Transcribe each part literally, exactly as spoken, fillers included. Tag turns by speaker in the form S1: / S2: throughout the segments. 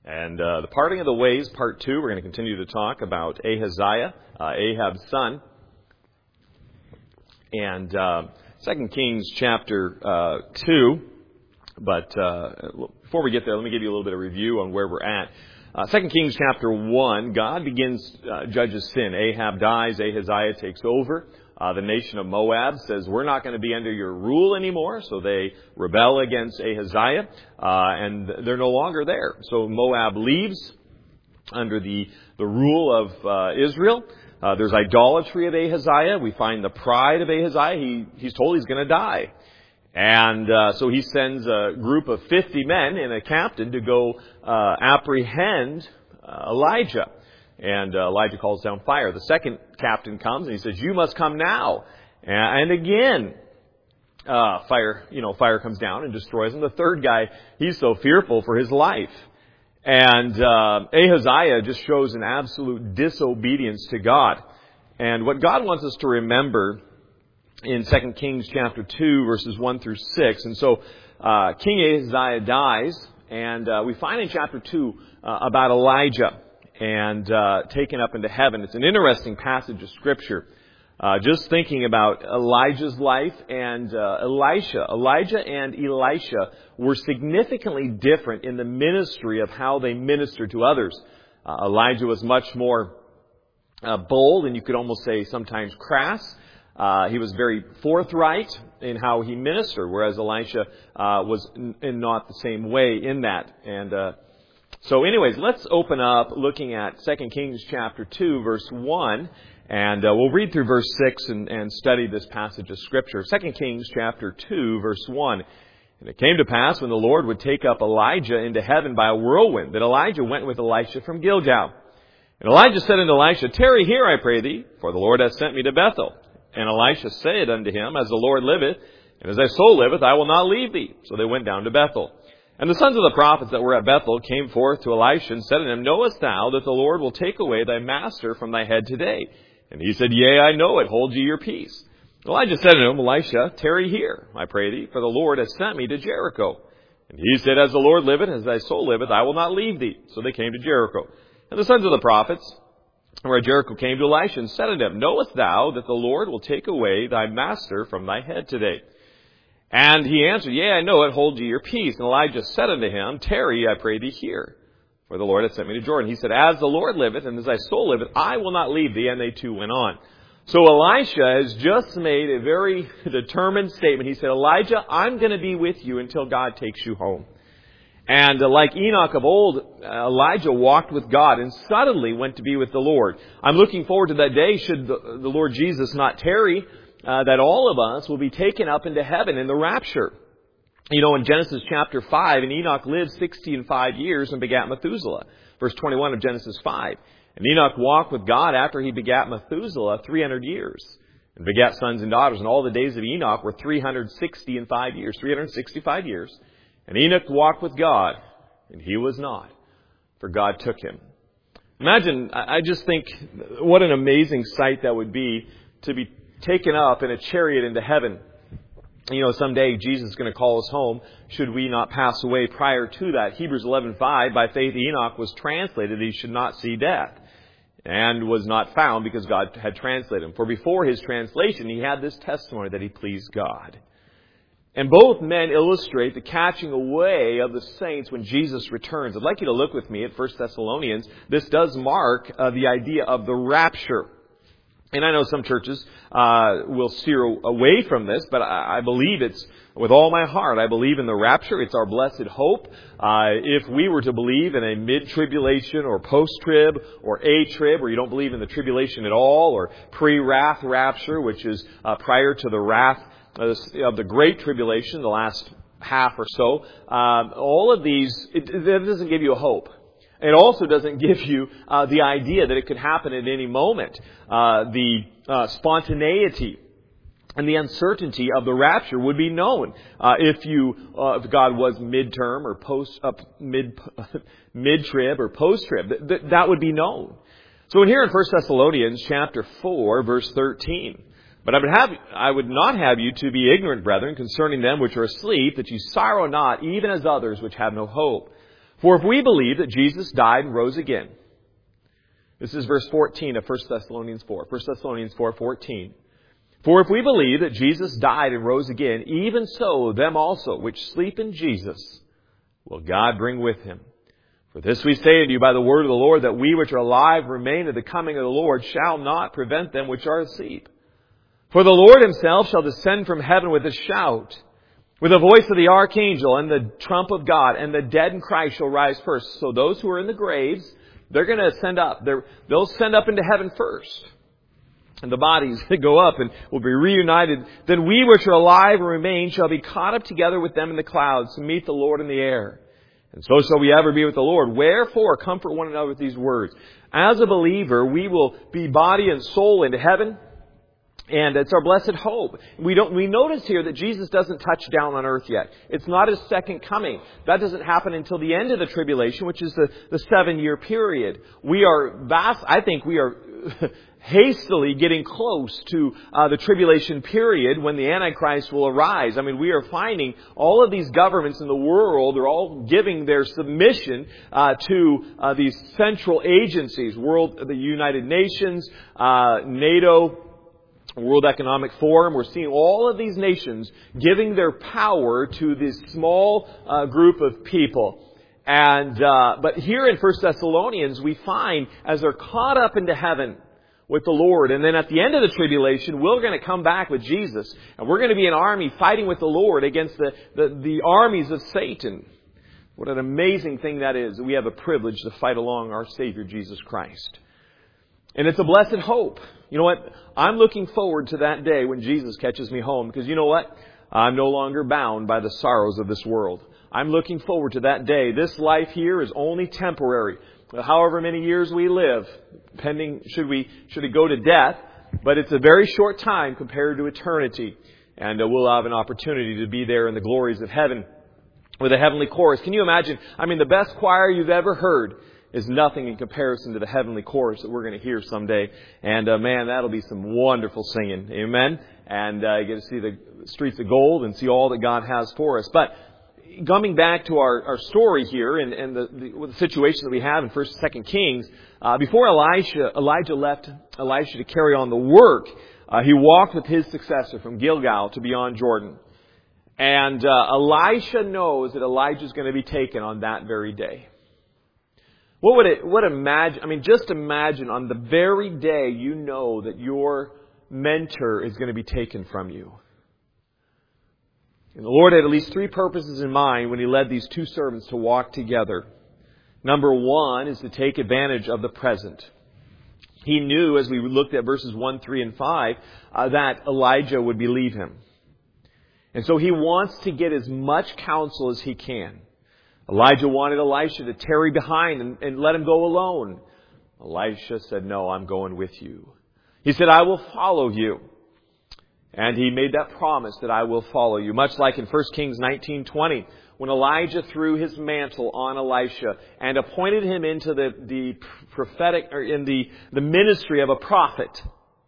S1: And uh, the parting of the ways, part two, we're going to continue to talk about Ahaziah, uh, Ahab's son. And uh, Second Kings chapter uh, two. But uh, before we get there, let me give you a little bit of review on where we're at. Uh, Second Kings chapter one, God begins, uh, judges sin. Ahab dies, Ahaziah takes over. Uh, the nation of Moab says, we're not going to be under your rule anymore. So they rebel against Ahaziah, uh, and they're no longer there. So Moab leaves under the, the rule of uh, Israel. Uh, there's idolatry of Ahaziah. We find the pride of Ahaziah. He, he's told he's going to die. And uh, so he sends a group of fifty men and a captain to go uh, apprehend uh, Elijah. And uh, Elijah calls down fire. The second captain comes and he says, you must come now. And again, uh, fire, you know, fire comes down and destroys him. The third guy, he's so fearful for his life. And uh, Ahaziah just shows an absolute disobedience to God. And what God wants us to remember in Second Kings chapter two, verses one through six. And so uh, King Ahaziah dies, and uh, we find in chapter two uh, about Elijah and uh, taken up into heaven. It's an interesting passage of Scripture. Uh, just thinking about Elijah's life and uh, Elisha. Elijah and Elisha were significantly different in the ministry of how they ministered to others. Uh, Elijah was much more uh, bold, and you could almost say sometimes crass. Uh, he was very forthright in how he ministered, whereas Elisha uh, was n- in not the same way in that. And uh, so anyways, let's open up looking at Second Kings chapter two, verse one. And uh, we'll read through verse six and, and study this passage of Scripture. Second Kings chapter two, verse one. And it came to pass when the Lord would take up Elijah into heaven by a whirlwind, that Elijah went with Elisha from Gilgal. And Elijah said unto Elisha, tarry here, I pray thee, for the Lord hath sent me to Bethel. And Elisha said unto him, as the Lord liveth, and as thy soul liveth, I will not leave thee. So they went down to Bethel. And the sons of the prophets that were at Bethel came forth to Elisha and said unto him, knowest thou that the Lord will take away thy master from thy head today? And he said, yea, I know it. Hold ye your peace. Elijah said unto him, Elisha, tarry here, I pray thee, for the Lord has sent me to Jericho. And he said, as the Lord liveth, as thy soul liveth, I will not leave thee. So they came to Jericho. And the sons of the prophets who were at Jericho came to Elisha and said unto him, knowest thou that the Lord will take away thy master from thy head today? And he answered, yea, I know it. Hold ye your peace. And Elijah said unto him, tarry, I pray thee here, for the Lord hath sent me to Jordan. He said, as the Lord liveth, and as thy soul liveth, I will not leave thee. And they two went on. So Elisha has just made a very determined statement. He said, Elijah, I'm going to be with you until God takes you home. And uh, like Enoch of old, uh, Elijah walked with God and suddenly went to be with the Lord. I'm looking forward to that day, should the, the Lord Jesus not tarry, uh, that all of us will be taken up into heaven in the rapture. You know, in Genesis chapter five, and Enoch lived sixty and five years and begat Methuselah. Verse twenty-one of Genesis five. And Enoch walked with God after he begat Methuselah three hundred years, and begat sons and daughters. And all the days of Enoch were three hundred sixty and five years, three hundred sixty-five years. And Enoch walked with God, and he was not, for God took him. Imagine, I just think, what an amazing sight that would be to be taken up in a chariot into heaven. You know, someday Jesus is going to call us home, should we not pass away prior to that. Hebrews eleven five, by faith Enoch was translated, he should not see death, and was not found because God had translated him. For before his translation, he had this testimony that he pleased God. And both men illustrate the catching away of the saints when Jesus returns. I'd like you to look with me at First Thessalonians. This does mark uh, the idea of the rapture. And I know some churches uh, will steer away from this, but I, I believe it's, with all my heart, I believe in the rapture. It's our blessed hope. Uh, if we were to believe in a mid-tribulation or post-trib or a-trib, or you don't believe in the tribulation at all, or pre-wrath rapture, which is uh, prior to the wrath of the Great Tribulation, the last half or so, um, all of these, it, it doesn't give you a hope. It also doesn't give you uh, the idea that it could happen at any moment. Uh, the uh, spontaneity and the uncertainty of the rapture would be known uh, if you, uh, if God was midterm or post, uh, mid, mid-trib or post-trib. Th- that would be known. So in here in First Thessalonians chapter four, verse thirteen. But I would have, I would not have you to be ignorant, brethren, concerning them which are asleep, that ye sorrow not, even as others which have no hope. For if we believe that Jesus died and rose again, this is verse fourteen of First Thessalonians four. First Thessalonians four fourteen. For if we believe that Jesus died and rose again, even so them also which sleep in Jesus will God bring with him. For this we say unto you by the word of the Lord, that we which are alive remain at the coming of the Lord shall not prevent them which are asleep. For the Lord himself shall descend from heaven with a shout, with the voice of the archangel and the trump of God, and the dead in Christ shall rise first. So those who are in the graves, they're going to ascend up. They're, they'll send up into heaven first. And the bodies that go up and will be reunited. Then we which are alive and remain shall be caught up together with them in the clouds to meet the Lord in the air. And so shall we ever be with the Lord. Wherefore, comfort one another with these words. As a believer, we will be body and soul into heaven. And it's our blessed hope. We don't, we notice here that Jesus doesn't touch down on earth yet. It's not his second coming. That doesn't happen until the end of the tribulation, which is the, the seven year period. We are vast, I think we are hastily getting close to uh, the tribulation period when the Antichrist will arise. I mean, we are finding all of these governments in the world are all giving their submission uh, to uh, these central agencies, world, the United Nations, uh, NATO, World Economic Forum. We're seeing all of these nations giving their power to this small uh, group of people. And uh, but here in First Thessalonians, we find as they're caught up into heaven with the Lord, and then at the end of the tribulation, we're going to come back with Jesus, and we're going to be an army fighting with the Lord against the, the, the armies of Satan. What an amazing thing that is. We have a privilege to fight along our Savior, Jesus Christ. And it's a blessed hope. You know what? I'm looking forward to that day when Jesus catches me home, because you know what? I'm no longer bound by the sorrows of this world. I'm looking forward to that day. This life here is only temporary. However many years we live, pending should we should it go to death, but it's a very short time compared to eternity. And uh, we'll have an opportunity to be there in the glories of heaven with a heavenly chorus. Can you imagine? I mean, the best choir you've ever heard is nothing in comparison to the heavenly chorus that we're going to hear someday. And uh, man, that'll be some wonderful singing. Amen? And uh, you get to see the streets of gold and see all that God has for us. But coming back to our, our story here and, and the, the, the situation that we have in First and Second Kings, uh, before Elisha, Elijah left Elisha to carry on the work, uh, he walked with his successor from Gilgal to beyond Jordan. And uh, Elisha knows that Elijah is going to be taken on that very day. What would it, what imagine, I mean, just imagine on the very day you know that your mentor is going to be taken from you. And the Lord had at least three purposes in mind when He led these two servants to walk together. Number one is to take advantage of the present. He knew, as we looked at verses one, three, and five, uh, that Elijah would believe him. And so he wants to get as much counsel as he can. Elijah wanted Elisha to tarry behind and, and let him go alone. Elisha said, no, I'm going with you. He said, I will follow you. And he made that promise that I will follow you. Much like in First Kings nineteen twenty, when Elijah threw his mantle on Elisha and appointed him into the, the prophetic, or in the, the ministry of a prophet.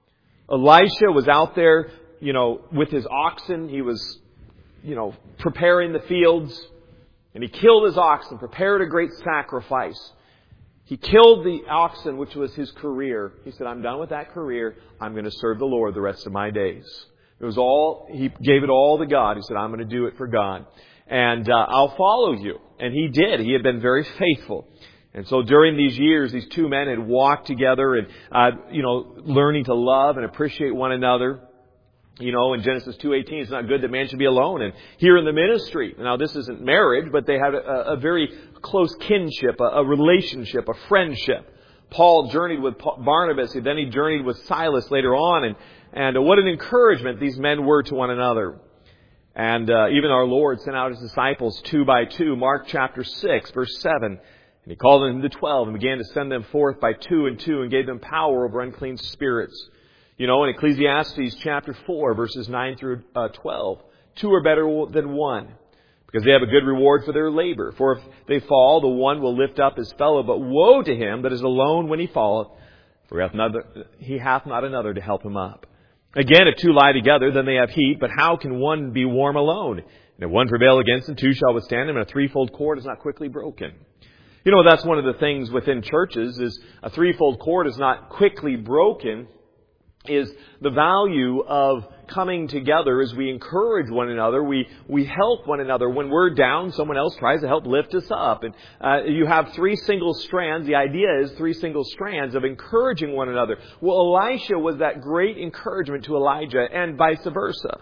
S1: Elisha was out there, you know, with his oxen. He was, you know, preparing the fields. And he killed his oxen, prepared a great sacrifice. He killed the oxen, which was his career. He said, I'm done with that career. I'm going to serve the Lord the rest of my days. It was all, he gave it all to God. He said, I'm going to do it for God. And uh, I'll follow you. And he did. He had been very faithful. And so during these years, these two men had walked together and, uh, you know, learning to love and appreciate one another. You know, in Genesis two eighteen, it's not good that man should be alone. And here in the ministry, now this isn't marriage, but they had a, a very close kinship, a, a relationship, a friendship. Paul journeyed with Barnabas, and then he journeyed with Silas later on. And, and what an encouragement these men were to one another. And uh, even our Lord sent out His disciples two by two. Mark chapter six, verse seven. And He called them to twelve and began to send them forth by two and two and gave them power over unclean spirits. You know, in Ecclesiastes chapter four, verses nine through twelve, two are better than one, because they have a good reward for their labor. For if they fall, the one will lift up his fellow, but woe to him that is alone when he falleth, for he hath not, he hath not another to help him up. Again, if two lie together, then they have heat, but how can one be warm alone? And if one prevail against him, two shall withstand him, and a threefold cord is not quickly broken. You know, that's one of the things within churches is a threefold cord is not quickly broken, is the value of coming together as we encourage one another. We we help one another. When we're down, someone else tries to help lift us up. And uh, you have three single strands. The idea is three single strands of encouraging one another. Well, Elisha was that great encouragement to Elijah, and vice versa.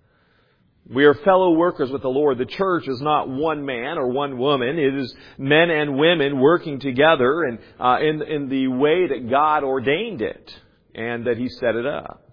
S1: We are fellow workers with the Lord. The church is not one man or one woman. It is men and women working together and uh, in in the way that God ordained it and that He set it up.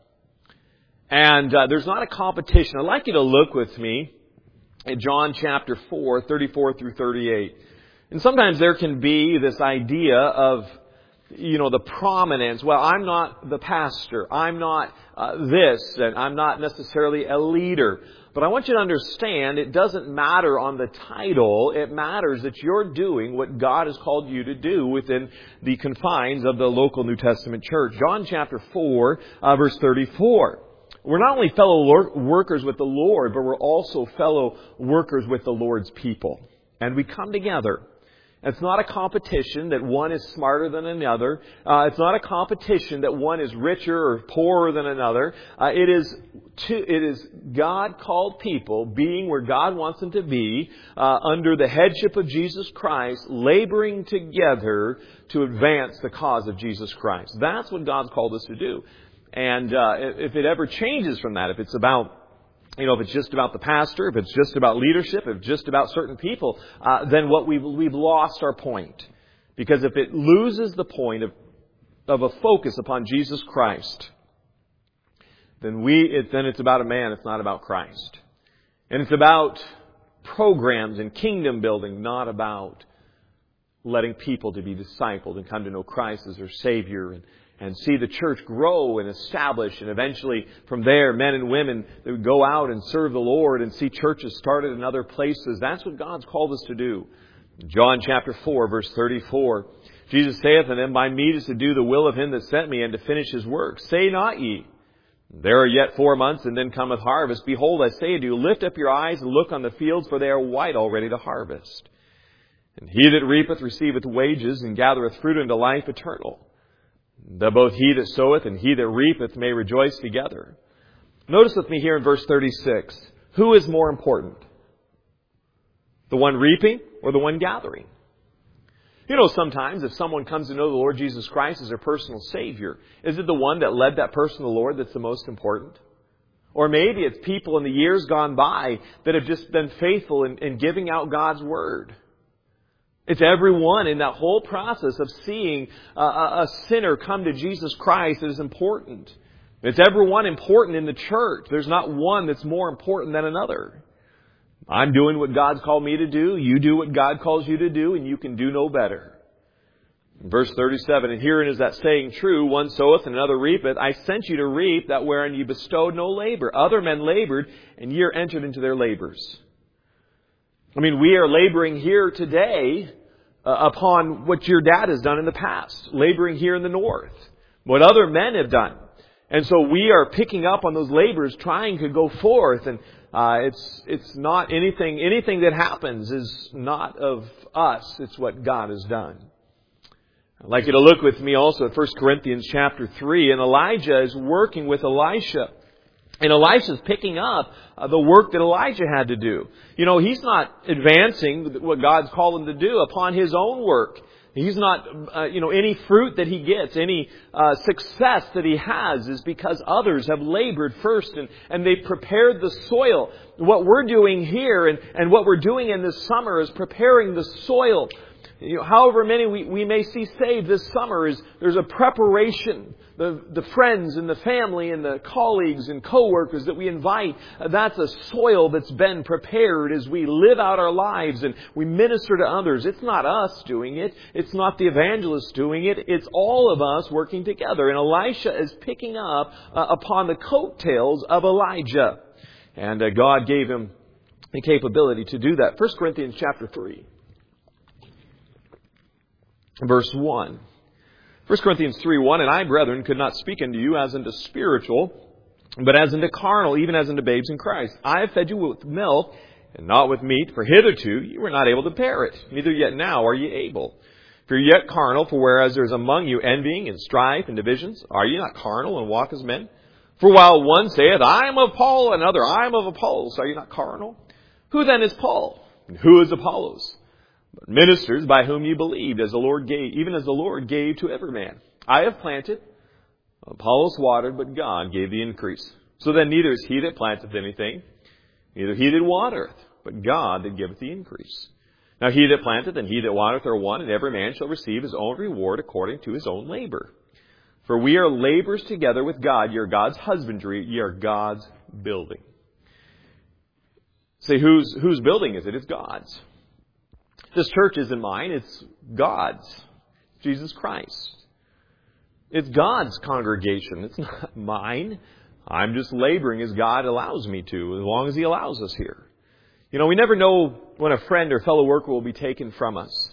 S1: And uh, there's not a competition. I'd like you to look with me at John chapter four, thirty-four through thirty-eight. And sometimes there can be this idea of, you know, the prominence. Well, I'm not the pastor. I'm not uh, this, and I'm not necessarily a leader. But I want you to understand it doesn't matter on the title. It matters that you're doing what God has called you to do within the confines of the local New Testament church. John chapter four, uh, verse thirty-four. We're not only fellow workers with the Lord, but we're also fellow workers with the Lord's people. And we come together. It's not a competition that one is smarter than another. Uh, it's not a competition that one is richer or poorer than another. Uh, it is to, it is God-called people being where God wants them to be, uh, under the headship of Jesus Christ, laboring together to advance the cause of Jesus Christ. That's what God's called us to do. And uh, if it ever changes from that, if it's about You know, if it's just about the pastor, if it's just about leadership, if it's just about certain people, uh, then what we've, we've lost our point. Because if it loses the point of, of a focus upon Jesus Christ, then we, it, then it's about a man, it's not about Christ. And it's about programs and kingdom building, not about letting people to be discipled and come to know Christ as their Savior and And see the church grow and establish. And eventually from there, men and women that would go out and serve the Lord and see churches started in other places. That's what God's called us to do. John chapter four, verse thirty-four. Jesus saith unto them, My meat is to do the will of Him that sent me and to finish His work. Say not ye, There are yet four months and then cometh harvest. Behold, I say to you, lift up your eyes and look on the fields, for they are white already to harvest. And he that reapeth receiveth wages and gathereth fruit unto life eternal, that both he that soweth and he that reapeth may rejoice together. Notice with me here in verse thirty-six, who is more important? The one reaping or the one gathering? You know, sometimes if someone comes to know the Lord Jesus Christ as their personal Savior, is it the one that led that person to the Lord that's the most important? Or maybe it's people in the years gone by that have just been faithful in, in giving out God's Word. It's everyone in that whole process of seeing a, a sinner come to Jesus Christ that is important. It's everyone important in the church. There's not one that's more important than another. I'm doing what God's called me to do. You do what God calls you to do, and you can do no better. Verse thirty-seven, and herein is that saying true, one soweth and another reapeth. I sent you to reap that wherein ye bestowed no labor. Other men labored, and ye are entered into their labors. I mean, we are laboring here today uh, upon what your dad has done in the past. Laboring here in the north. What other men have done. And so we are picking up on those labors, trying to go forth. And uh, it's it's not anything, anything that happens is not of us. It's what God has done. I'd like you to look with me also at First Corinthians chapter three. And Elijah is working with Elisha. And Elisha's picking up uh, the work that Elijah had to do. You know, he's not advancing what God's called him to do upon his own work. He's not, uh, you know, any fruit that he gets, any uh, success that he has is because others have labored first and, and they've prepared the soil. What we're doing here and, and what we're doing in this summer is preparing the soil. You know, however many we, we may see saved this summer, is there's a preparation. The, the friends and the family and the colleagues and co-workers that we invite, uh, that's a soil that's been prepared as we live out our lives and we minister to others. It's not us doing it. It's not the evangelist doing it. It's all of us working together. And Elisha is picking up uh, upon the coattails of Elijah. And uh, God gave him the capability to do that. First Corinthians chapter three. Verse one. First Corinthians three one, and I, brethren, could not speak unto you as unto spiritual, but as unto carnal, even as unto babes in Christ. I have fed you with milk, and not with meat, for hitherto you were not able to bear it, neither yet now are ye able. For you are yet carnal, for whereas there is among you envying and strife and divisions, are ye not carnal and walk as men? For while one saith, I am of Paul, and another, I am of Apollos, are ye not carnal? Who then is Paul? And who is Apollos? But ministers by whom ye believed, as the Lord gave, even as the Lord gave to every man. I have planted, Apollos watered, but God gave the increase. So then neither is he that planteth anything, neither he that watereth, but God that giveth the increase. Now he that planteth and he that watereth are one, and every man shall receive his own reward according to his own labor. For we are laborers together with God. Ye are God's husbandry, ye are God's building. Say, whose, whose building is it? It's God's. This church isn't mine, it's God's. Jesus Christ. It's God's congregation. It's not mine. I'm just laboring as God allows me to, as long as He allows us here. You know, we never know when a friend or fellow worker will be taken from us.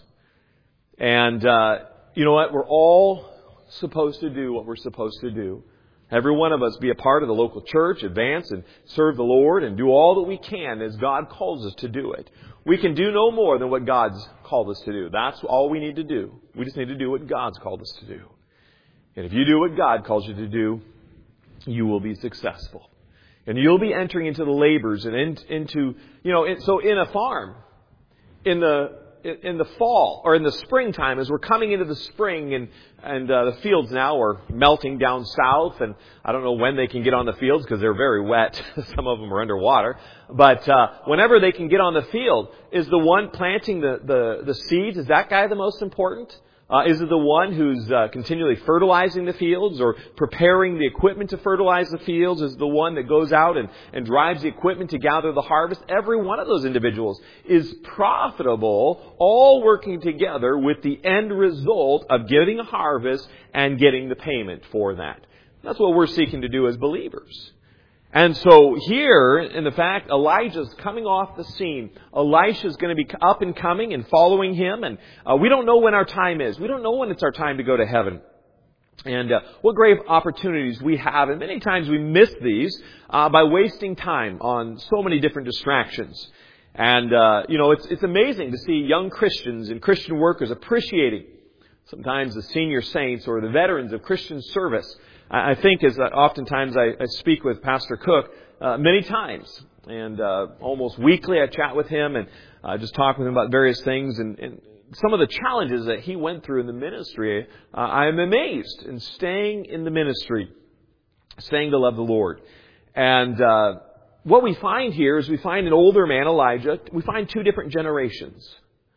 S1: And, uh, you know what? We're all supposed to do what we're supposed to do. Every one of us be a part of the local church, advance and serve the Lord, and do all that we can as God calls us to do it. We can do no more than what God's called us to do. That's all we need to do. We just need to do what God's called us to do. And if you do what God calls you to do, you will be successful. And you'll be entering into the labors and in, into, you know, it, so in a farm, in the in the fall or in the springtime, as we're coming into the spring and, and uh, the fields now are melting down south, and I don't know when they can get on the fields because they're very wet. Some of them are underwater. But uh, whenever they can get on the field, is the one planting the, the, the seeds, is that guy the most important? Uh, is it the one who's uh, continually fertilizing the fields or preparing the equipment to fertilize the fields? Is it the one that goes out and, and drives the equipment to gather the harvest? Every one of those individuals is profitable, all working together with the end result of getting a harvest and getting the payment for that. That's what we're seeking to do as believers. And so here, in the fact, Elijah's coming off the scene. Elisha's going to be up and coming and following him. And uh, we don't know when our time is. We don't know when it's our time to go to heaven. And uh, what great opportunities we have. And many times we miss these uh, by wasting time on so many different distractions. And, uh, you know, it's, it's amazing to see young Christians and Christian workers appreciating sometimes the senior saints or the veterans of Christian service. I think as oftentimes I, I speak with Pastor Cook uh, many times, and uh, almost weekly I chat with him and uh, just talk with him about various things, and, and some of the challenges that he went through in the ministry. Uh, I am amazed in staying in the ministry, staying to love the Lord. And uh, what we find here is we find an older man, Elijah. We find two different generations.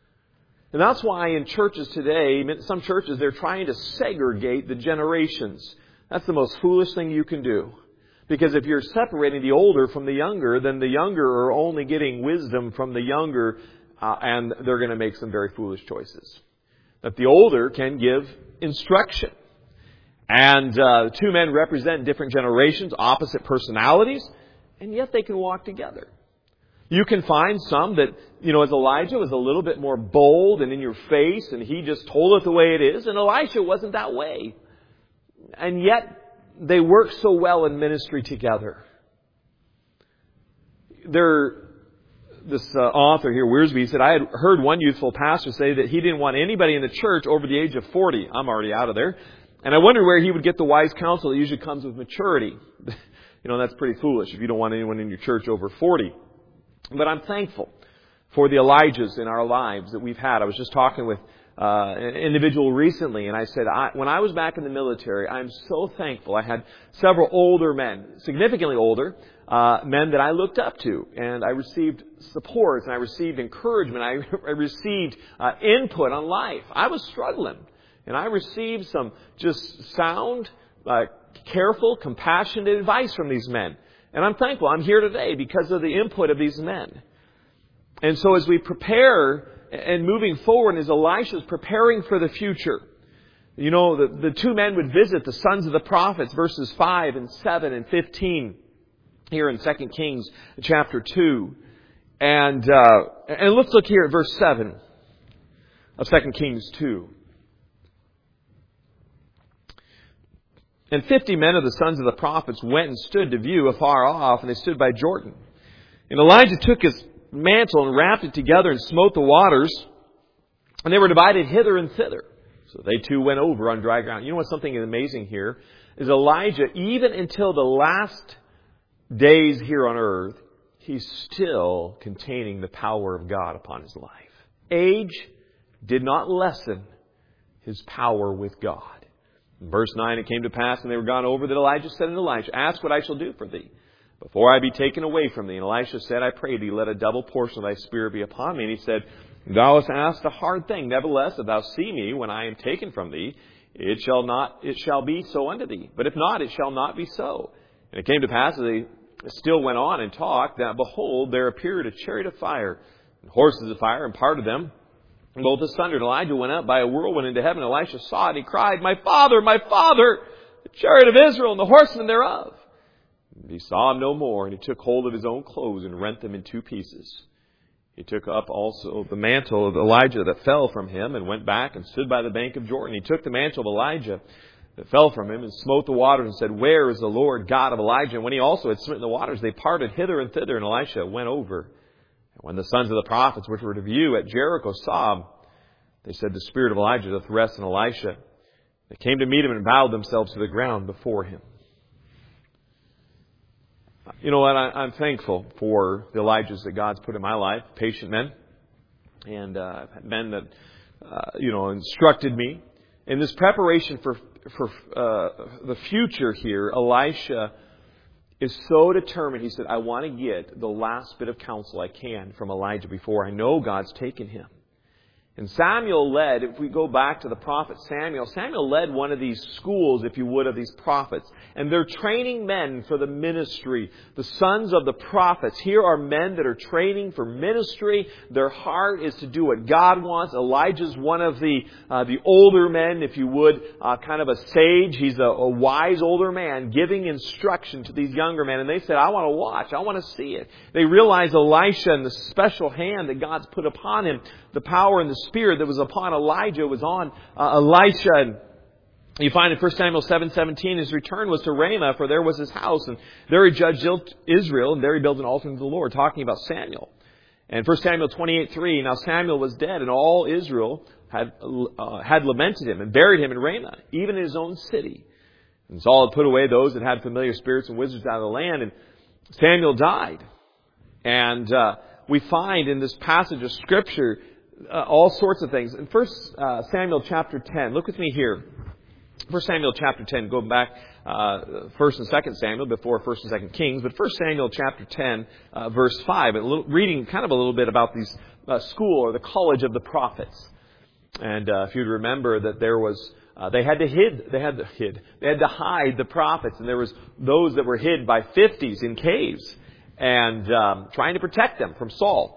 S1: And that's why in churches today, some churches, they're trying to segregate the generations. That's the most foolish thing you can do. Because if you're separating the older from the younger, then the younger are only getting wisdom from the younger, uh, and they're going to make some very foolish choices. That the older can give instruction. And uh, the two men represent different generations, opposite personalities, and yet they can walk together. You can find some that, you know, as Elijah was a little bit more bold and in your face, and he just told it the way it is, and Elisha wasn't that way. And yet, they work so well in ministry together. There, this uh, author here, Wiersbe, said, I had heard one youthful pastor say that he didn't want anybody in the church over the age of forty. I'm already out of there. And I wondered where he would get the wise counsel that usually comes with maturity. You know, that's pretty foolish if you don't want anyone in your church over forty. But I'm thankful for the Elijahs in our lives that we've had. I was just talking with Uh, an individual recently, and I said, I, when I was back in the military, I'm so thankful. I had several older men, significantly older, uh, men that I looked up to, and I received support, and I received encouragement, I, I received uh, input on life. I was struggling, and I received some just sound, uh, careful, compassionate advice from these men. And I'm thankful I'm here today because of the input of these men. And so as we prepare and moving forward, as Elisha's preparing for the future, you know, the, the two men would visit the sons of the prophets, verses five and seven and fifteen, here in Second Kings chapter two. And, uh, and let's look here at verse seven of Second Kings two. And fifty men of the sons of the prophets went and stood to view afar off, and they stood by Jordan. And Elijah took his mantle and wrapped it together and smote the waters, and they were divided hither and thither. So they too went over on dry ground. You know what's something amazing here is Elijah, even until the last days here on earth, he's still containing the power of God upon his life. Age did not lessen his power with God. In verse nine, it came to pass when they were gone over that Elijah said unto Elisha, Ask what I shall do for thee, before I be taken away from thee. And Elisha said, I pray thee, let a double portion of thy spirit be upon me. And he said, Thou hast asked a hard thing. Nevertheless, if thou see me when I am taken from thee, it shall not, it shall be so unto thee. But if not, it shall not be so. And it came to pass as they still went on and talked, that behold, there appeared a chariot of fire, and horses of fire, and parted them, and both asunder. And Elijah went up by a whirlwind into heaven. Elisha saw it, and he cried, My father, my father, the chariot of Israel, and the horsemen thereof. And he saw him no more, and he took hold of his own clothes, and rent them in two pieces. He took up also the mantle of Elijah that fell from him, and went back and stood by the bank of Jordan. He took the mantle of Elijah that fell from him, and smote the waters, and said, Where is the Lord God of Elijah? And when he also had smitten the waters, they parted hither and thither, and Elisha went over. And when the sons of the prophets which were to view at Jericho saw him, they said, The spirit of Elijah doth rest in Elisha. They came to meet him and bowed themselves to the ground before him. You know what? I, I'm thankful for the Elijahs that God's put in my life, patient men, and uh, men that uh, you know instructed me in this preparation for for uh, the future. Here, Elisha is so determined. He said, "I want to get the last bit of counsel I can from Elijah before I know God's taken him." And Samuel led, if we go back to the prophet Samuel, Samuel led one of these schools, if you would, of these prophets. And they're training men for the ministry. The sons of the prophets. Here are men that are training for ministry. Their heart is to do what God wants. Elijah's one of the uh, the older men, if you would, uh, kind of a sage. He's a, a wise older man giving instruction to these younger men. And they said, I want to watch. I want to see it. They realized Elisha and the special hand that God's put upon him, the power and the spirit that was upon Elijah was on uh, Elisha. And you find in First Samuel seven seventeen, his return was to Ramah, for there was his house, and there he judged Israel, and there he built an altar to the Lord, talking about Samuel. And First Samuel twenty-eight three, now Samuel was dead, and all Israel had uh, had lamented him and buried him in Ramah, even in his own city. And Saul had put away those that had familiar spirits and wizards out of the land, and Samuel died. And uh, we find in this passage of Scripture Uh, all sorts of things. In First uh, Samuel chapter ten, look with me here. First Samuel chapter ten, going back uh, First and Second Samuel before First and Second Kings, but First Samuel chapter ten, uh, verse five, a little, reading kind of a little bit about these uh, school or the college of the prophets. And uh, if you'd remember that there was, uh, they had to hid, they had to hid, they had to hide the prophets, and there was those that were hid by fifties in caves and um, trying to protect them from Saul.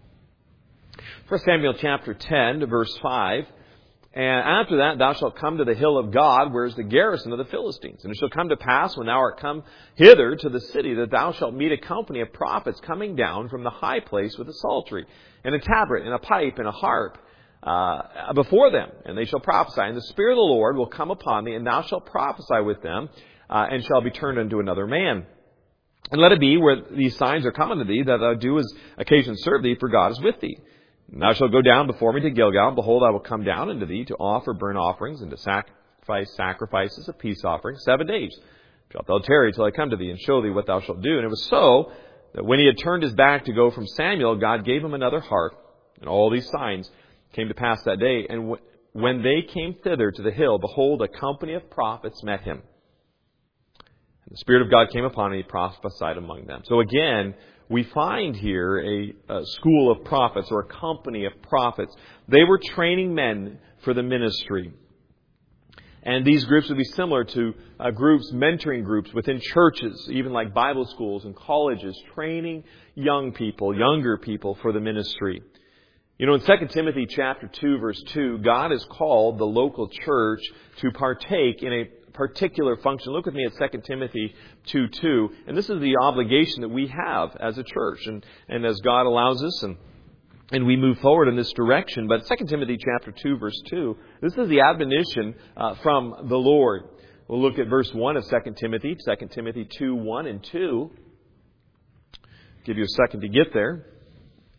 S1: First Samuel chapter ten, verse five. And after that, thou shalt come to the hill of God, where is the garrison of the Philistines. And it shall come to pass, when thou art come hither to the city, that thou shalt meet a company of prophets coming down from the high place with a psaltery, and a tabret, and a pipe, and a harp, uh, before them. And they shall prophesy. And the Spirit of the Lord will come upon thee, and thou shalt prophesy with them, uh, and shall be turned unto another man. And let it be, where these signs are come unto thee, that thou do as occasion serve thee, for God is with thee. And thou shalt go down before me to Gilgal, and behold, I will come down unto thee to offer burnt offerings, and to sacrifice sacrifices of peace offerings. Seven days shalt thou tarry till I come to thee, and show thee what thou shalt do. And it was so, that when he had turned his back to go from Samuel, God gave him another heart. And all these signs came to pass that day. And w- when they came thither to the hill, behold, a company of prophets met him. And the Spirit of God came upon him, and he prophesied among them. So again, we find here a, a school of prophets, or a company of prophets. They were training men for the ministry. And these groups would be similar to uh, groups, mentoring groups within churches, even like Bible schools and colleges, training young people, younger people for the ministry. You know, in Second Timothy chapter two, verse two, God has called the local church to partake in a particular function. Look with me at Second Timothy two two. And this is the obligation that we have as a church. And, and as God allows us, and, and we move forward in this direction. But Second Timothy chapter two, verse two, this is the admonition uh, from the Lord. We'll look at verse one of Second Timothy, Second Timothy two, one and two. Give you a second to get there.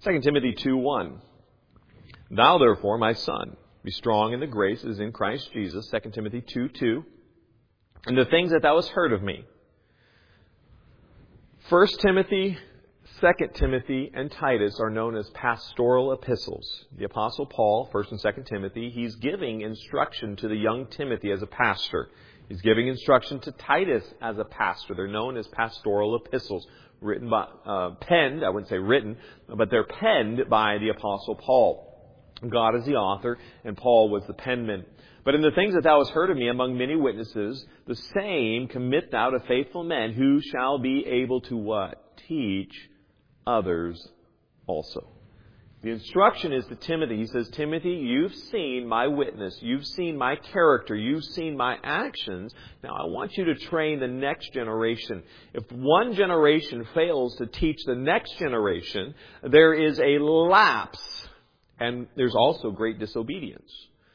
S1: Second Timothy two one. Thou therefore, my son, be strong in the grace that is in Christ Jesus. Second Timothy two two. And the things that thou hast heard of me. First Timothy, Second Timothy, and Titus are known as pastoral epistles. The Apostle Paul, First and Second Timothy, he's giving instruction to the young Timothy as a pastor. He's giving instruction to Titus as a pastor. They're known as pastoral epistles, written by, uh, penned, I wouldn't say written, but they're penned by the Apostle Paul. God is the author, and Paul was the penman. But in the things that thou hast heard of me among many witnesses, the same commit thou to faithful men who shall be able to what? Teach others also. The instruction is to Timothy. He says, Timothy, you've seen my witness. You've seen my character. You've seen my actions. Now I want you to train the next generation. If one generation fails to teach the next generation, there is a lapse. And there's also great disobedience.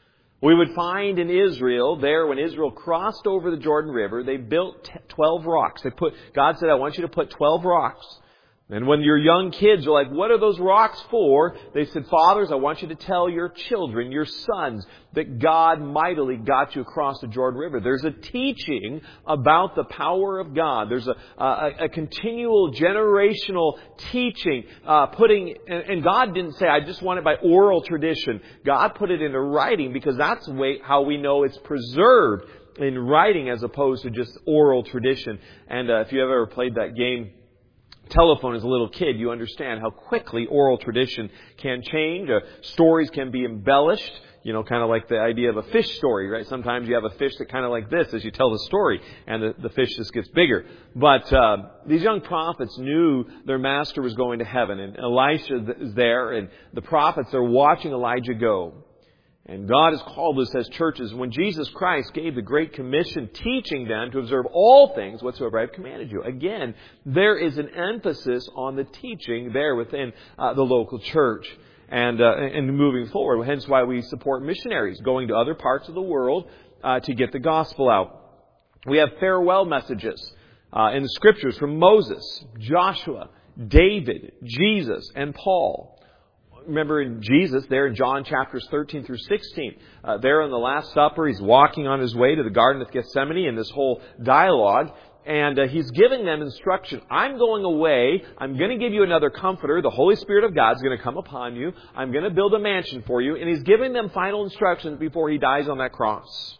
S1: We would find in Israel, there when Israel crossed over the Jordan River, they built twelve rocks. They put, God said, I want you to put twelve rocks. And when your young kids are like, what are those rocks for? They said, fathers, I want you to tell your children, your sons, that God mightily got you across the Jordan River. There's a teaching about the power of God. There's a, a, a continual generational teaching, uh, putting, and, and God didn't say, I just want it by oral tradition. God put it into writing because that's the way, how we know it's preserved in writing as opposed to just oral tradition. And uh, if you have ever played that game, telephone as a little kid, you understand how quickly oral tradition can change. Uh, stories can be embellished, you know, kind of like the idea of a fish story, right? Sometimes you have a fish that kind of like this as you tell the story, and the, the fish just gets bigger. But uh, these young prophets knew their master was going to heaven, and Elisha is there, and the prophets are watching Elijah go. And God has called us as churches, when Jesus Christ gave the Great Commission, teaching them to observe all things whatsoever I have commanded you. Again, there is an emphasis on the teaching there within uh, the local church. And, uh, and moving forward, hence why we support missionaries going to other parts of the world uh, to get the gospel out. We have farewell messages uh, in the Scriptures from Moses, Joshua, David, Jesus, and Paul. Remember in Jesus, there in John chapters thirteen through sixteen, uh, there in the Last Supper, he's walking on his way to the Garden of Gethsemane in this whole dialogue. And uh, he's giving them instruction. I'm going away. I'm going to give you another comforter. The Holy Spirit of God is going to come upon you. I'm going to build a mansion for you. And he's giving them final instructions before he dies on that cross.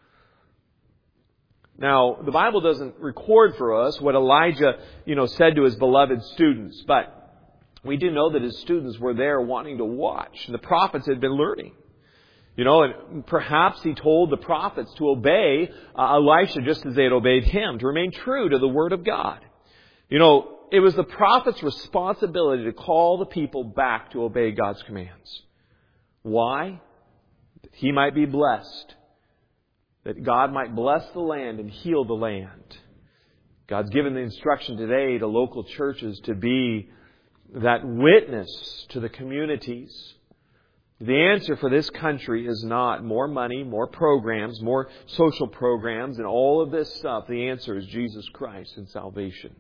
S1: Now, the Bible doesn't record for us what Elijah, you know, said to his beloved students. But we do know that his students were there wanting to watch. And the prophets had been learning. You know, and perhaps he told the prophets to obey uh, Elisha just as they had obeyed him, to remain true to the Word of God. You know, it was the prophet's responsibility to call the people back to obey God's commands. Why? That he might be blessed. That God might bless the land and heal the land. God's given the instruction today to local churches to be that witness to the communities. The answer for this country is not more money, more programs, more social programs, and all of this stuff. The answer is Jesus Christ and salvation.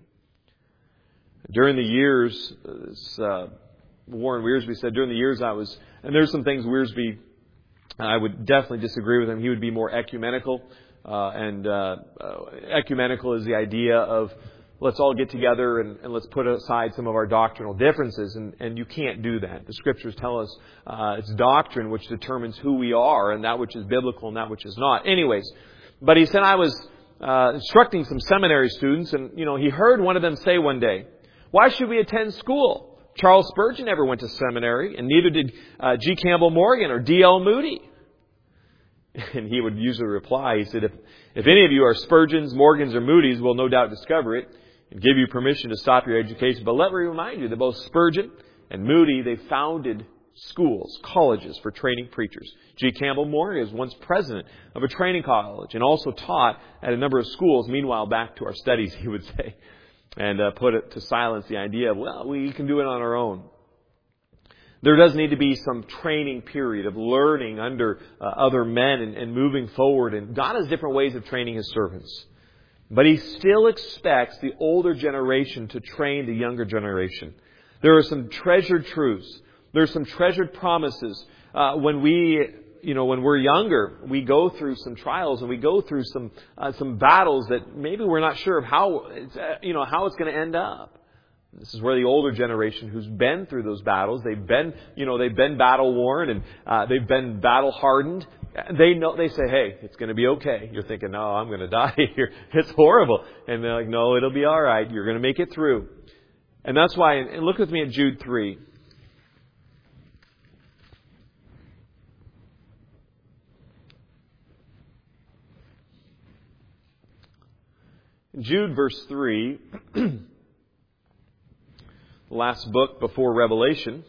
S1: During the years, this, uh, Warren Wiersbe said, during the years I was, and there's some things Wiersbe, I would definitely disagree with him. He would be more ecumenical. Uh, and uh, uh, ecumenical is the idea of let's all get together and, and let's put aside some of our doctrinal differences. And, and you can't do that. The Scriptures tell us uh, it's doctrine which determines who we are and that which is biblical and that which is not. Anyways, but he said I was uh, instructing some seminary students and, you know, he heard one of them say one day, why should we attend school? Charles Spurgeon never went to seminary and neither did uh, G. Campbell Morgan or D L Moody. And he would usually reply, he said, if, if any of you are Spurgeons, Morgans, or Moody's, we'll no doubt discover it and give you permission to stop your education. But let me remind you that both Spurgeon and Moody, they founded schools, colleges for training preachers. G. Campbell Morgan is once president of a training college and also taught at a number of schools. Meanwhile, back to our studies, he would say, and uh, put it to silence the idea of, well, we can do it on our own. There does need to be some training period of learning under uh, other men and, and moving forward. And God has different ways of training His servants. But He still expects the older generation to train the younger generation. There are some treasured truths. There are some treasured promises. Uh, when we, you know, when we're younger, we go through some trials and we go through some uh, some battles that maybe we're not sure of how, it's, uh, you know, how it's going to end up. This is where the older generation who's been through those battles, they've been, you know, they've been battle worn and uh, they've been battle hardened. They know, they say, hey, it's going to be okay. You're thinking, no, I'm going to die here. It's horrible. And they're like, no, it'll be all right. You're going to make it through. And that's why, and look with me at Jude three. Jude verse three, the last book before Revelation.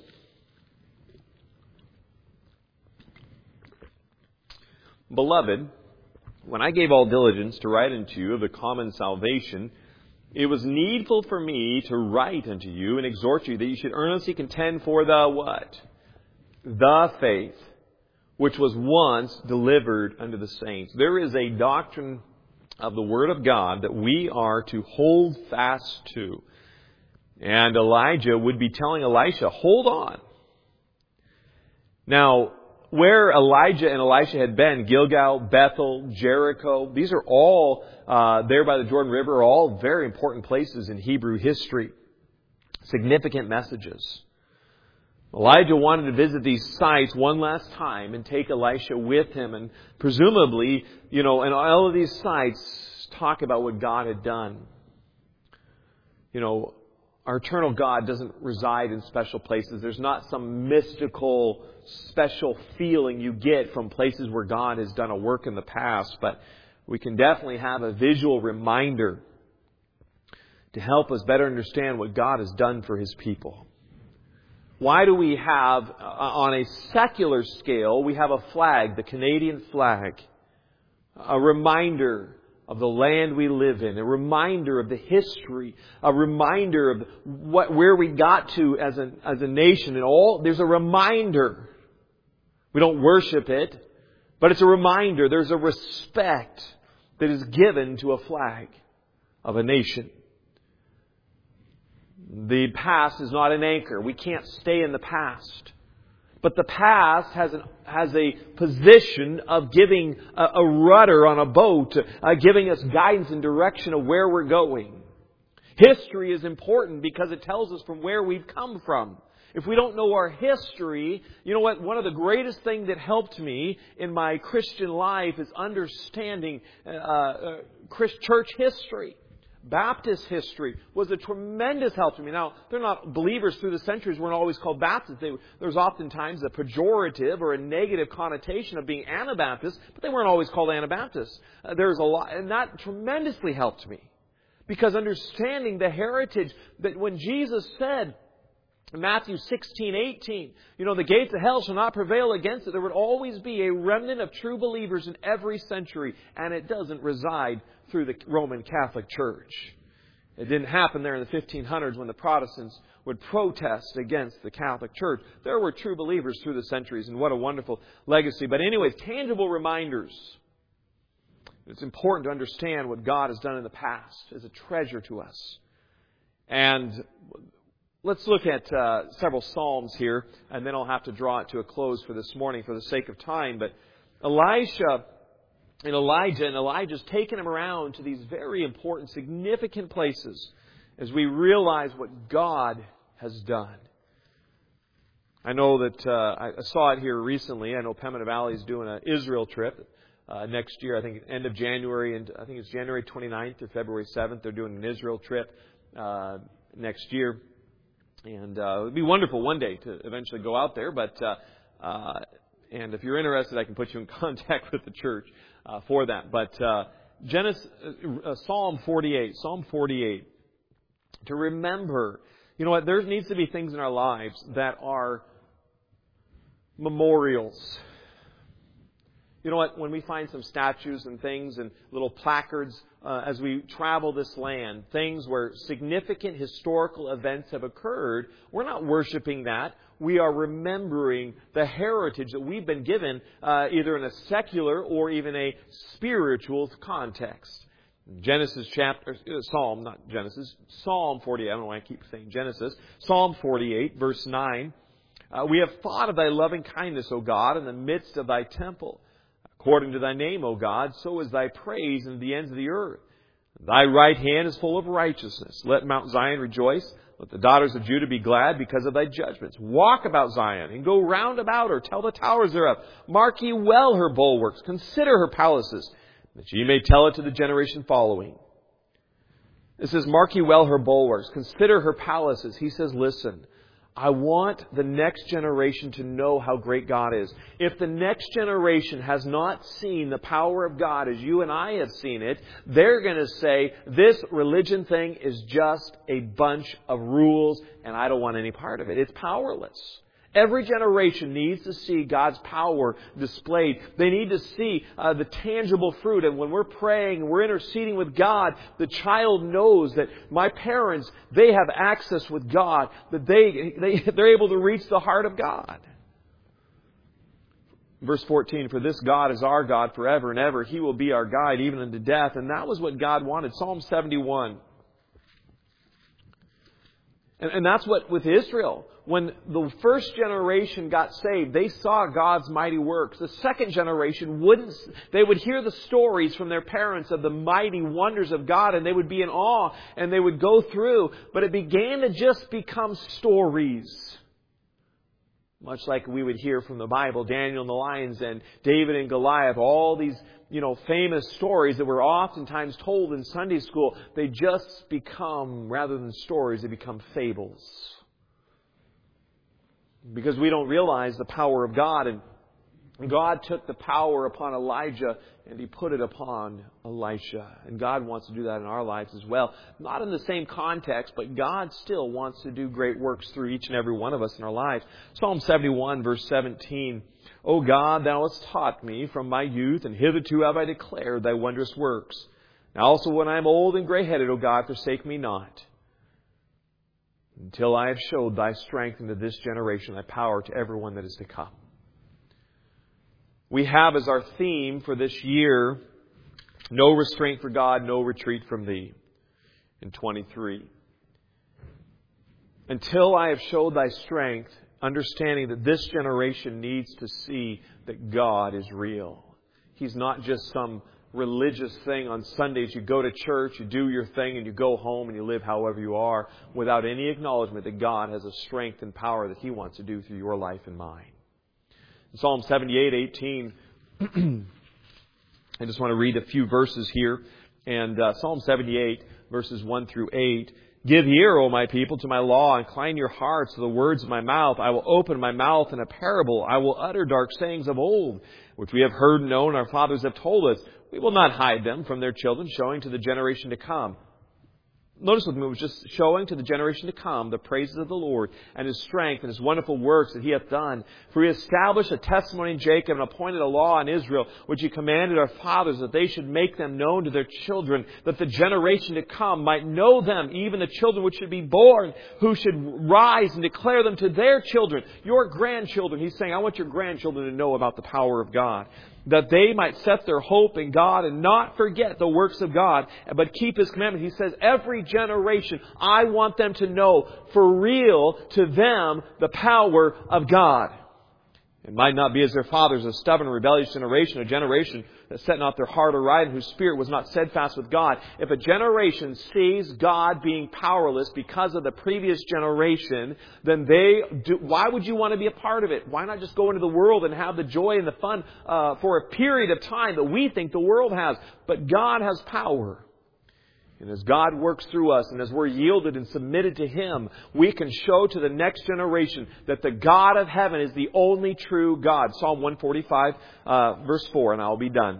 S1: Beloved, when I gave all diligence to write unto you of the common salvation, it was needful for me to write unto you and exhort you that you should earnestly contend for the what? The faith, which was once delivered unto the saints. There is a doctrine of the Word of God that we are to hold fast to. And Elijah would be telling Elisha, hold on. Now, where Elijah and Elisha had been, Gilgal, Bethel, Jericho, these are all uh, there by the Jordan River, are all very important places in Hebrew history. Significant messages. Elijah wanted to visit these sites one last time and take Elisha with him. And presumably, you know, and all of these sites talk about what God had done. You know, our eternal God doesn't reside in special places. There's not some mystical, special feeling you get from places where God has done a work in the past. But we can definitely have a visual reminder to help us better understand what God has done for His people. Why do we have, uh, on a secular scale, we have a flag, the Canadian flag, a reminder of the land we live in, a reminder of the history, a reminder of what where we got to as a as a nation, and all. There's a reminder. We don't worship it, but it's a reminder. There's a respect that is given to a flag of a nation. The past is not an anchor. We can't stay in the past. But the past has an, has a position of giving a, a rudder on a boat, uh, giving us guidance and direction of where we're going. History is important because it tells us from where we've come from. If we don't know our history, you know what? One of the greatest things that helped me in my Christian life is understanding uh, uh, church history. Baptist history was a tremendous help to me. Now, they're not believers through the centuries weren't always called Baptists. They, there's oftentimes a pejorative or a negative connotation of being Anabaptists, but they weren't always called Anabaptists. Uh, there's a lot, and that tremendously helped me. Because understanding the heritage that when Jesus said, Matthew sixteen, eighteen, you know, the gates of hell shall not prevail against it. There would always be a remnant of true believers in every century, and it doesn't reside through the Roman Catholic Church. It didn't happen there in the fifteen hundreds when the Protestants would protest against the Catholic Church. There were true believers through the centuries, and what a wonderful legacy. But anyways, tangible reminders. It's important to understand what God has done in the past as a treasure to us. And let's look at uh, several Psalms here, and then I'll have to draw it to a close for this morning for the sake of time. But Elisha and Elijah, and Elijah's taken him around to these very important, significant places as we realize what God has done. I know that uh, I saw it here recently. I know Pembina Valley is doing an Israel trip uh, next year. I think end of January, and I think it's January twenty-ninth or February seventh. They're doing an Israel trip uh, next year. And uh, it would be wonderful one day to eventually go out there. But uh, uh, and if you're interested, I can put you in contact with the church uh, for that. But uh, Genesis, uh, Psalm forty-eight, Psalm forty-eight, to remember, you know what? There needs to be things in our lives that are memorials. You know what? When we find some statues and things and little placards uh, as we travel this land, things where significant historical events have occurred, we're not worshiping that. We are remembering the heritage that we've been given uh, either in a secular or even a spiritual context. Genesis chapter, Psalm, not Genesis, Psalm forty-eight. I don't know why I keep saying Genesis. Psalm forty-eight, verse nine. Uh, we have thought of thy loving kindness, O God, in the midst of thy temple. According to thy name, O God, so is thy praise in the ends of the earth. Thy right hand is full of righteousness. Let Mount Zion rejoice. Let the daughters of Judah be glad because of thy judgments. Walk about Zion and go round about her. Tell the towers thereof. Mark ye well her bulwarks. Consider her palaces, that ye may tell it to the generation following. It says, mark ye well her bulwarks. Consider her palaces. He says, listen, I want the next generation to know how great God is. If the next generation has not seen the power of God as you and I have seen it, they're going to say, this religion thing is just a bunch of rules and I don't want any part of it. It's powerless. Every generation needs to see God's power displayed. They need to see uh, the tangible fruit. And when we're praying and we're interceding with God, the child knows that my parents, they have access with God, that they, they, they're able to reach the heart of God. Verse fourteen, for this God is our God forever and ever. He will be our guide even unto death. And that was what God wanted. Psalm seventy-one. And, and that's what with Israel. When the first generation got saved, they saw God's mighty works. The second generation wouldn't, they would hear the stories from their parents of the mighty wonders of God and they would be in awe and they would go through. But it began to just become stories. Much like we would hear from the Bible, Daniel and the lions and David and Goliath, all these, you know, famous stories that were oftentimes told in Sunday school. They just become, rather than stories, they become fables. Because we don't realize the power of God. And God took the power upon Elijah and He put it upon Elisha. And God wants to do that in our lives as well. Not in the same context, but God still wants to do great works through each and every one of us in our lives. Psalm seventy-one, verse seventeen. O God, Thou hast taught me from my youth, and hitherto have I declared Thy wondrous works. Now also when I am old and gray-headed, O God, forsake me not, until I have showed Thy strength into this generation, Thy power to everyone that is to come. We have as our theme for this year, no restraint for God, no retreat from Thee, in twenty-three. Until I have showed Thy strength, understanding that this generation needs to see that God is real. He's not just some religious thing on Sundays. You go to church, you do your thing, and you go home and you live however you are without any acknowledgement that God has a strength and power that He wants to do through your life and mine. In Psalm seventy-eight, eighteen, I just want to read a few verses here. And uh, Psalm seventy-eight, verses one through eight. Give ear, O my people, to my law. Incline your hearts to the words of my mouth. I will open my mouth in a parable. I will utter dark sayings of old, which we have heard and known, our fathers have told us. We will not hide them from their children, showing to the generation to come. Notice with me, it was just showing to the generation to come the praises of the Lord and His strength and His wonderful works that He hath done. For He established a testimony in Jacob and appointed a law in Israel, which He commanded our fathers that they should make them known to their children, that the generation to come might know them, even the children which should be born, who should rise and declare them to their children, your grandchildren. He's saying, I want your grandchildren to know about the power of God, that they might set their hope in God and not forget the works of God, but keep His commandments. He says, every generation, I want them to know for real to them the power of God. It might not be as their fathers, a stubborn, rebellious generation, a generation that set not their heart aright and whose spirit was not steadfast with God. If a generation sees God being powerless because of the previous generation, then they do, why would you want to be a part of it? Why not just go into the world and have the joy and the fun uh, for a period of time that we think the world has? But God has power. And as God works through us and as we're yielded and submitted to Him, we can show to the next generation that the God of heaven is the only true God. Psalm one forty-five, uh, verse four, and I'll be done.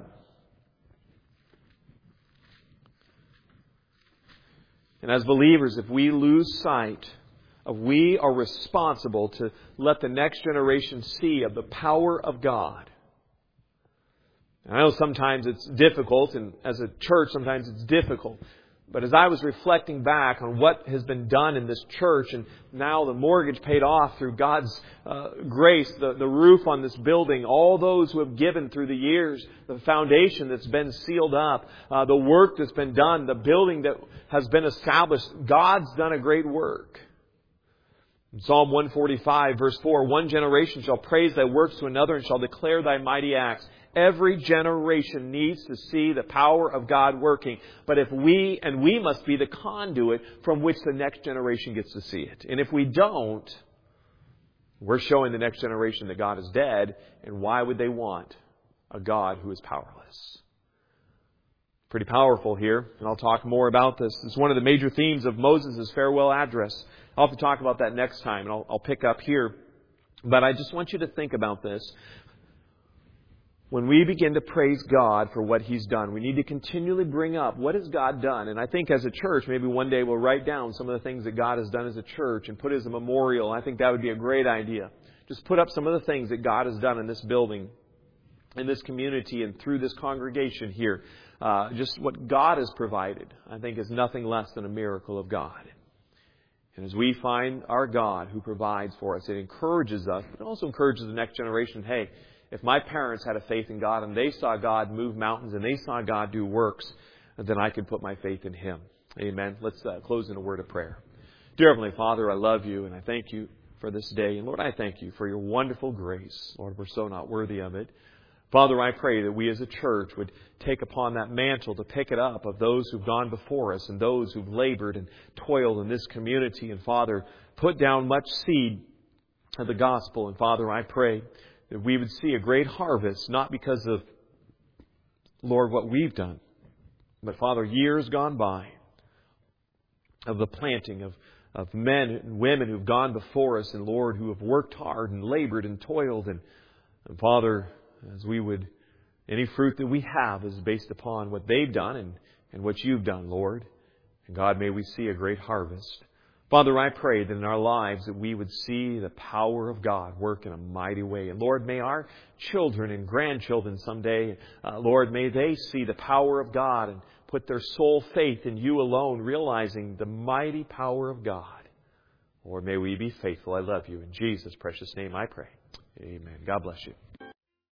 S1: And as believers, if we lose sight of we are responsible to let the next generation see of the power of God. And I know sometimes it's difficult, and as a church sometimes it's difficult.
S2: But as I was reflecting back on what has been done in this church, and now the mortgage paid off through God's uh, grace, the, the roof on this building, all those who have given through the years, the foundation that's been sealed up, uh, the work that's been done, the building that has been established, God's done a great work. In Psalm one forty-five, verse four, one generation shall praise thy works to another and shall declare thy mighty acts. Every generation needs to see the power of God working. But if we, and we must be the conduit from which the next generation gets to see it. And if we don't, we're showing the next generation that God is dead. And why would they want a God who is powerless? Pretty powerful here. And I'll talk more about this. It's one of the major themes of Moses' farewell address. I'll have to talk about that next time. And I'll, I'll pick up here. But I just want you to think about this. When we begin to praise God for what He's done, we need to continually bring up what has God done. And I think as a church, maybe one day we'll write down some of the things that God has done as a church and put as a memorial. I think that would be a great idea. Just put up some of the things that God has done in this building, in this community, and through this congregation here. Uh, just what God has provided, I think, is nothing less than a miracle of God. And as we find our God who provides for us, it encourages us, but it also encourages the next generation, hey, if my parents had a faith in God and they saw God move mountains and they saw God do works, then I could put my faith in Him. Amen. Let's uh, close in a word of prayer. Dear Heavenly Father, I love You and I thank You for this day. And Lord, I thank You for Your wonderful grace. Lord, we're so not worthy of it. Father, I pray that we as a church would take upon that mantle to pick it up of those who've gone before us and those who've labored and toiled in this community. And Father, put down much seed of the gospel. And Father, I pray that we would see a great harvest, not because of, Lord, what we've done, but, Father, years gone by of the planting of, of men and women who've gone before us and, Lord, who have worked hard and labored and toiled. And, and Father, as we would, any fruit that we have is based upon what they've done and, and what You've done, Lord. And God, may we see a great harvest. Father, I pray that in our lives that we would see the power of God work in a mighty way. And Lord, may our children and grandchildren someday, uh, Lord, may they see the power of God and put their sole faith in You alone, realizing the mighty power of God. Lord, may we be faithful. I love You. In Jesus' precious name I pray. Amen. God bless you.